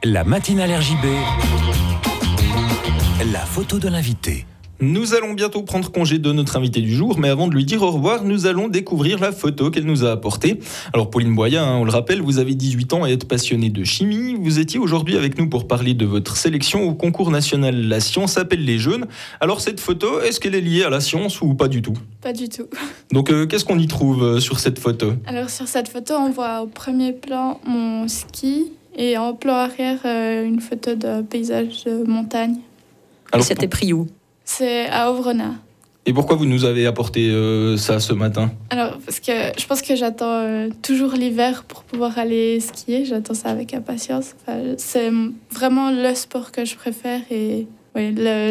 La matinale RJB, la photo de l'invité. Nous allons bientôt prendre congé de notre invité du jour, mais avant de lui dire au revoir, nous allons découvrir la photo qu'elle nous a apportée. Alors Pauline Boya, on le rappelle, vous avez 18 ans et êtes passionnée de chimie. Vous étiez aujourd'hui avec nous pour parler de votre sélection au concours national La Science appelle les jeunes. Alors cette photo, est-ce qu'elle est liée à la science ou pas du tout ? Pas du tout. Donc qu'est-ce qu'on y trouve sur cette photo ? Alors sur cette photo, on voit au premier plan mon ski et en plan arrière une photo de paysage de montagne. Alors, et c'était pris où ? C'est à Ovrenat. Et pourquoi vous nous avez apporté ça ce matin ? Alors, parce que je pense que j'attends toujours l'hiver pour pouvoir aller skier. J'attends ça avec impatience. Enfin, c'est vraiment le sport que je préfère et oui,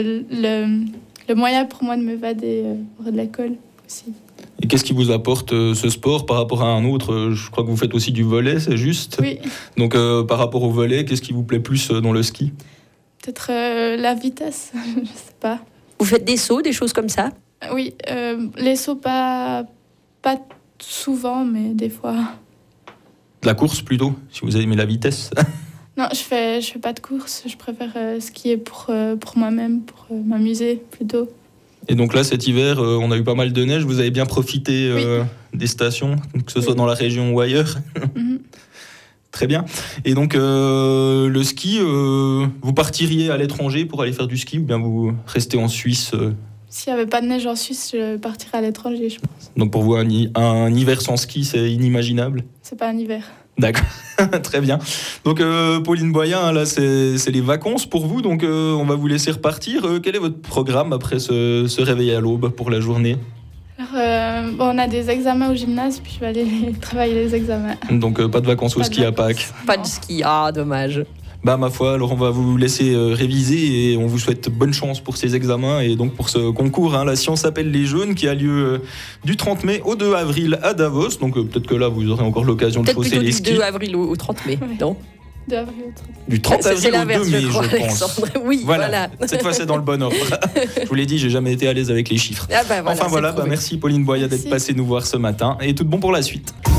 le moyen pour moi de m'évader hors de l'école aussi. Et qu'est-ce qui vous apporte ce sport par rapport à un autre ? Je crois que vous faites aussi du volley, c'est juste ? Oui. Donc par rapport au volley, qu'est-ce qui vous plaît plus dans le ski ? Peut-être la vitesse, je ne sais pas. Vous faites des sauts, des choses comme ça ? Oui, les sauts pas souvent, mais des fois. De la course plutôt, si vous aimez la vitesse. Non, je fais pas de course. Je préfère skier pour moi-même, pour m'amuser plutôt. Et donc là, cet hiver, on a eu pas mal de neige. Vous avez bien profité des stations, que ce soit dans la région ou ailleurs. Mm-hmm. Très bien. Et donc, le ski, vous partiriez à l'étranger pour aller faire du ski ou bien vous restez en Suisse S'il n'y avait pas de neige en Suisse, je partirais à l'étranger, je pense. Donc pour vous, un hiver sans ski, c'est inimaginable ? C'est pas un hiver. D'accord, très bien. Donc Pauline Boya, là c'est les vacances pour vous, donc on va vous laisser repartir. Quel est votre programme après ce réveil à l'aube pour la journée ? Alors, on a des examens au gymnase, puis je vais aller travailler les examens. Donc pas de vacances au ski à Pâques ? Pas de ski, dommage. Bah ma foi, alors on va vous laisser réviser et on vous souhaite bonne chance pour ces examens et donc pour ce concours, La Science appelle les jeunes, qui a lieu du 30 mai au 2 avril à Davos. Donc peut-être que là vous aurez encore l'occasion de chausser les skis. Peut-être plutôt du 2 avril au 30 mai, non ? Du 30 avril au 2 mai, je pense. Alexandre. Oui, voilà. Cette fois, c'est dans le bon ordre. Je vous l'ai dit, j'ai jamais été à l'aise avec les chiffres. Voilà, merci Pauline Boya d'être passée nous voir ce matin et tout de bon pour la suite.